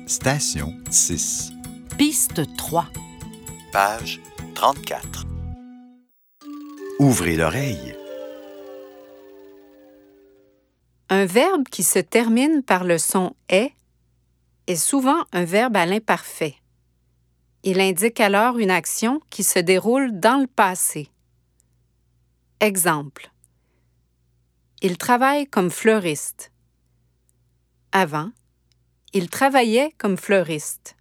Station 6. Piste 3. Page 34. Ouvrez l'oreille. Un verbe qui se termine par le son « est » est souvent un verbe à l'imparfait. Il indique alors une action qui se déroule dans le passé. Exemple. Il travaille comme fleuriste. Avant, il travaillait comme fleuriste.